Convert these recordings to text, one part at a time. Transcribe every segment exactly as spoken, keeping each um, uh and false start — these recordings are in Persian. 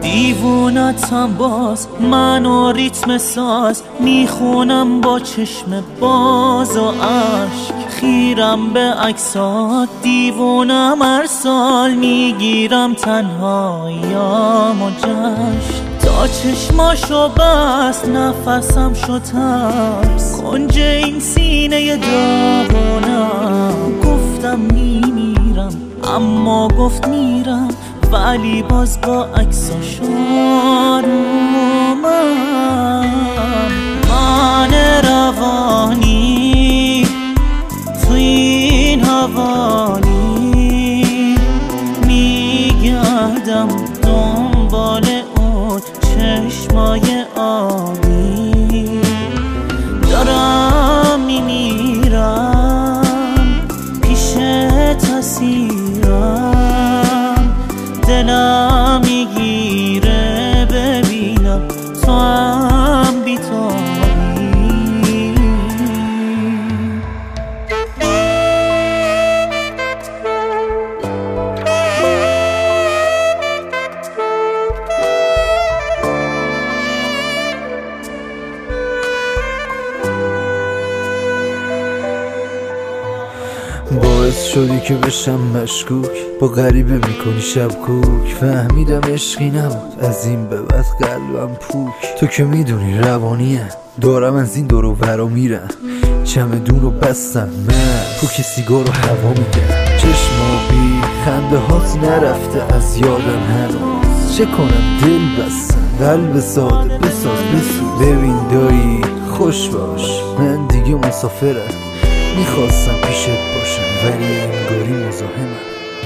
دیوونتم باز، من و ریتم ساز میخونم با چشم باز و عشق. خیرم به عکسات، دیوونم هر سال میگیرم تنهاییام و جشن. تا چشماشو بست نفسم شد ترس، کنج این سینه داغونم. گفتم میمیرم اما گفت میرم، ولی باز با عکساش آرومم. من روانی تو این حوالی میگردم دنبال اون چشمای آبی. دارم میمیرم پیش تصیرم، دلم میگیره ببینم تو هم بی‌تابی. باعث شدی که بشم مشکوک، با غریبه میکنی شب کوک. فهمیدم عشقی نبود، از این به بعد قلبم پوک. تو که میدونی روانیه، دارم از این دور و برا میرم. چمدون رو بستم من، پوک سیگار رو هوا میدم. چشمابی خنده هات نرفته از یادم هنوز. چه کنم دل بستم، قلب ساده بساز بسوز. ببین دایی خوش باش، من دیگه مسافرم. میخواستم پیشت باشم ولی انگاری مزاحمم.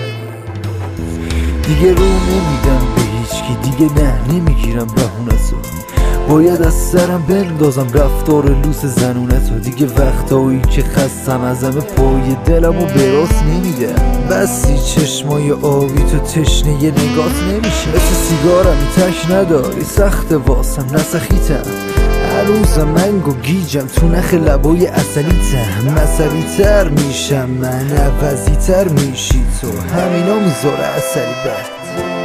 دیگه رو نمیدم به هیچکی، دیگه نه نمیگیرم بهونتو. باید از سرم بندازم رفتار لوس زنونتو. دیگه وقتایی که خستم از همه پای دلمو به راست نمیدم. بسی چشمای آبی تو تشنه یه نگات نمیشه. مثل سیگارم تک نداری، سخت واسم نسخیتم. هنوزم منگو گیجم تو نخ لبای اصلی تم. مصری تر میشم من، عوضی تر میشی تو. همینا میذاره اثری بد.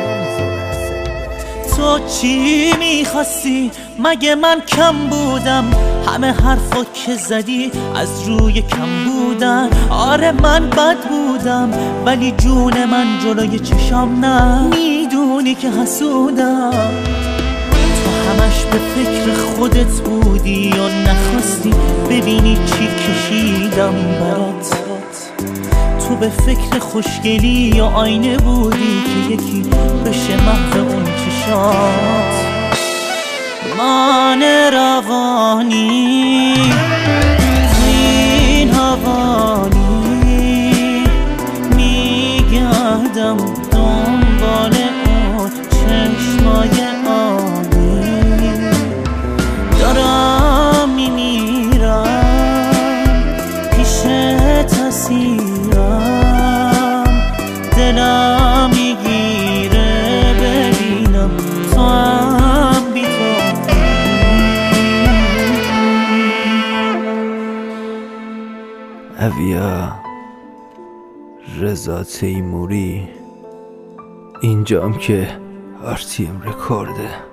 تو چی میخواستی؟ مگه من کم بودم؟ همه حرفا که زدی از روی کم بودن. آره من بد بودم ولی جون من جلوی چشام نه. میدونی که حسودم، تو همش به فکر خودت بودی و نخواستی ببینی چی کشیدم برات. تو به فکر خوشگلی و آینه بودی که یکی بشه محو اون چشات. من روانی تو این حوالی میگردم دنبال اون چشمای آبی. دارم میمیرم پیش تصیرم، دلم میگیره ببینم تو هم بی‌تابی. اویا رضا تیموری، اینجام که آر تی ام رکورده.